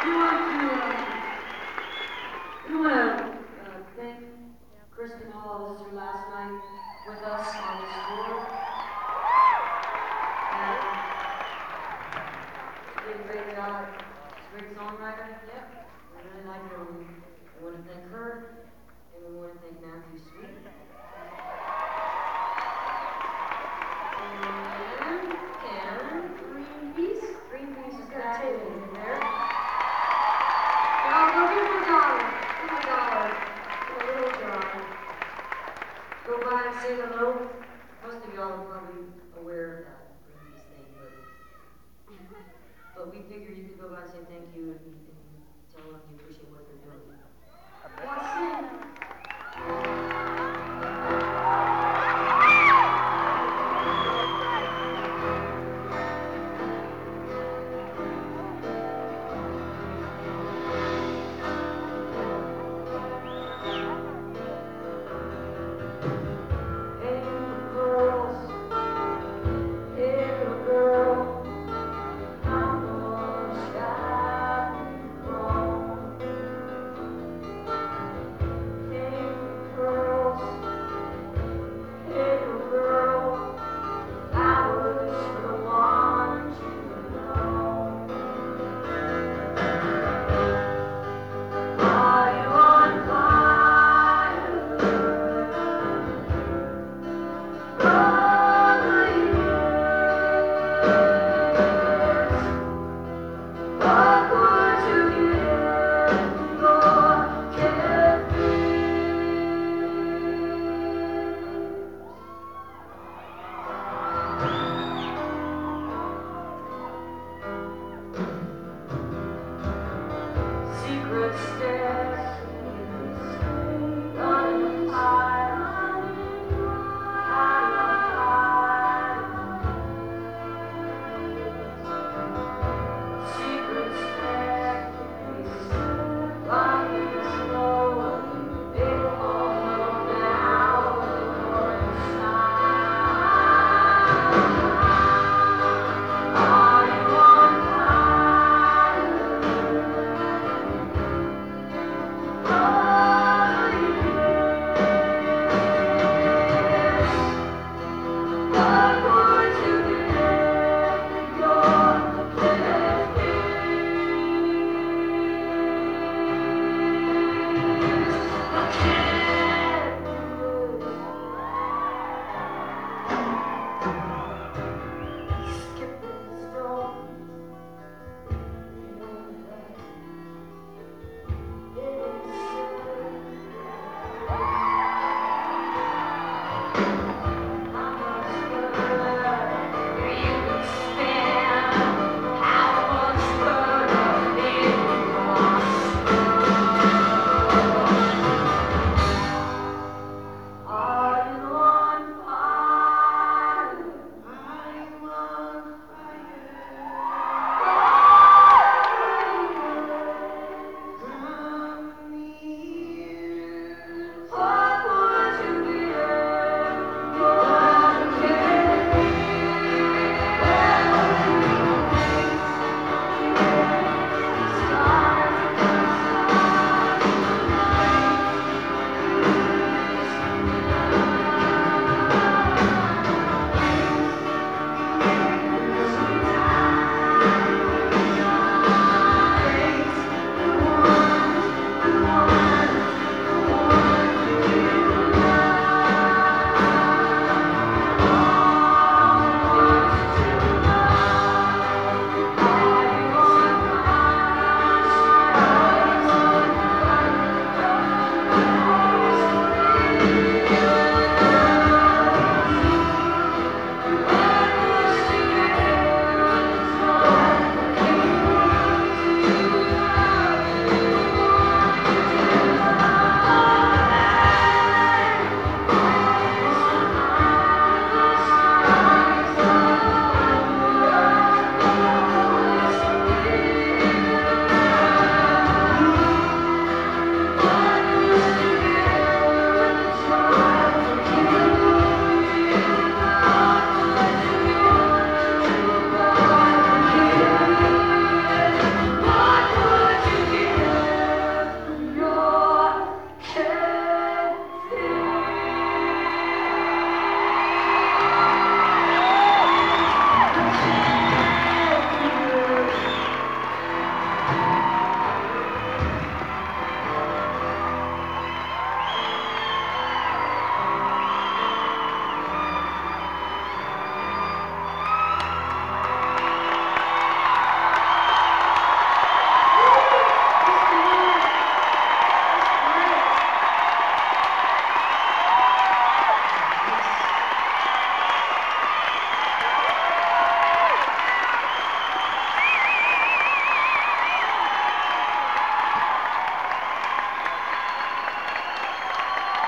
We want to thank Kristen Hall. This is her last night with us on this tour. And she did a great job. She's a great songwriter. Yep. We really like her. We want to thank her, and we want to thank Matthew Sweet. And Greenpeace is back in there. Now go give him a dollar. Give him a dollar. A little jar. Go by and say hello. Most of y'all are probably aware of that Greenpeace thing, but we figure you could go by and say thank you and tell them you appreciate what they're doing. Secret stare.